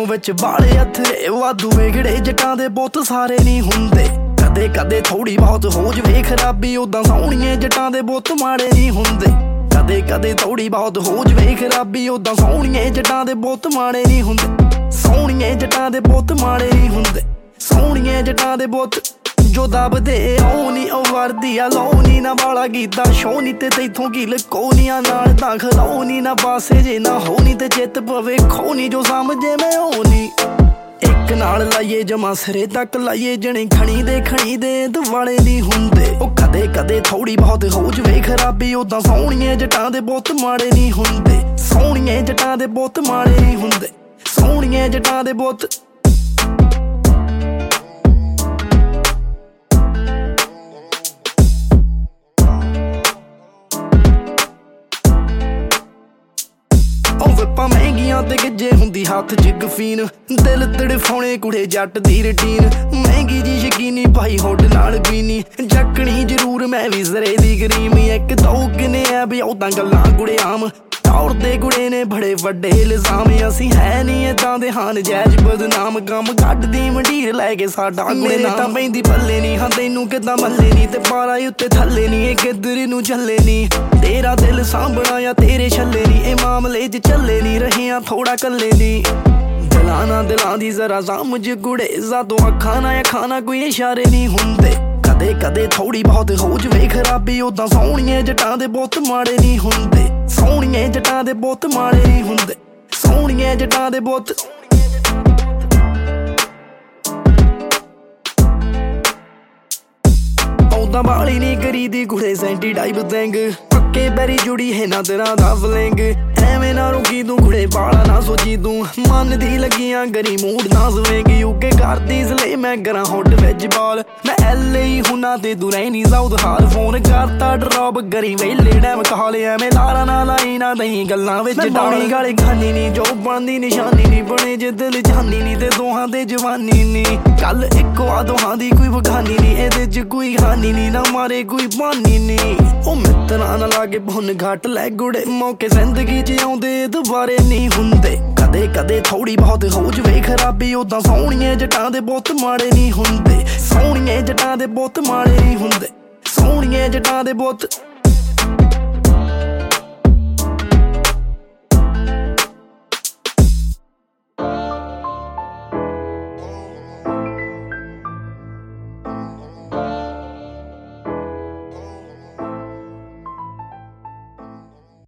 विच बाले हथरे वाधू वेगड़े जटां दे बहुत सारे नहीं हुंदे। कदे कदे थोड़ी बहुत हो जवे खराबी उदां सोहणिए जटां दे बहुत माड़े नहीं हुंदे। कदे कदे थोड़ी बहुत हो जवे खराबी उदां सोहणिए जटां दे बहुत माड़े नहीं हुंदे। सोहणिए जटां दे बहुत माड़े नहीं हुंदे। सोहणिए जटां दे बहुत जो दबदे ओनी ओ वर्दी आ लोनी ना वाला गीता शोनी ते तैथों की लकोनिया नाल तां खलोनी ना पासे जे ना होनी ते चित पवे खोनी जो समझे मैं होनी। एक नाल लाइए जमा सिरे तक लाइए जने खणी दे दुआले नहीं हुंदे। ओ कदे कदे थोड़ी बहुत हो जवे खराबी उदां सोहणिए जटां दे बहुत माड़े नहीं हुंदे। सोहणिए जटां दे बहुत माड़े नहीं हुंदे। सोहणिए जटां दे बहुत महंगियां ते गिजे हुंदी हाथ च गफीन दिल तड़फाउणे कुड़े जट दी रूटीन। महंगी जी यकीनी भाई होड नाल बीनी जकनी जरूर मैं भी जरे दी करीम। एक दो किने है भी उदां गल्लां कुड़े आम तौर दे कुड़े ने बड़े वड्डे इल्जाम। असी है नहीं इदां दे हान जैज बदनाम कम कड्डदी मंडीर लैके साडा कुड़े ना तां पैंदी पल्ले नहीं। हाँ तैनू किदां मल्ले नहीं ते पारा उत्ते थल्ले नहीं। किधर नू चले नहीं तेरा दिल सांभना या तेरे छल्ले नहीं। ए मामले च चले नहीं रहे हाँ थोड़ा कल्ले नहीं। दिलाना दिलां दी जरा समझ कुड़े जादों अखां ना खाना कोई इशारे नहीं हुंदे। कदे कदे थोड़ी बहुत हो जवे खराबी उदां सोहणिए जटां दे बहुत माड़े नहीं हुंदे। सोहणिए जटां दे बहुत माड़े नहीं हुंदे। सोहणिए जटां दे बहुत औदा बाली नहीं करी दी कुड़े सेंटी टाइप देंग पक्के पैरी जुड़ी है ना तेरा दा फलेंग। एवें ना रुकी तू कुड़े बाला ना सोची तू मन दी लगियां गरी मूड ना सवेंगी। यूके करदी इसलिए मैं करा हॉट वेज बॉल मैं LA हुना ते तू रहनी साउथ हाल फोन करता ड्रॉप करी वेले डैम कॉल। एवें लारा ना लाई ना दई गल्लां विच डाली गाली खानी नहीं जो बनदी निशानी नहीं बने जे दिल जानी नहीं ते दोहां ते जवानी नहीं। कल इको आ दोहां दी कोई बखानी नहीं एदे च कोई हानी नहीं ना मारे कोई बानी नहीं। ओ मित्तरां ना लागे भुन घट लै गुड़े मौके जिंदगी च आउंदे दुबारे नहीं हुंदे। कदे कदे थोड़ी बहुत हो जवे खराबी उदां सोहणिए जटां दे बहुत माड़े नहीं हुंदे। सोहणिए जटां दे बहुत माड़े नहीं हुंदे। सोहणिए जटां दे बहुत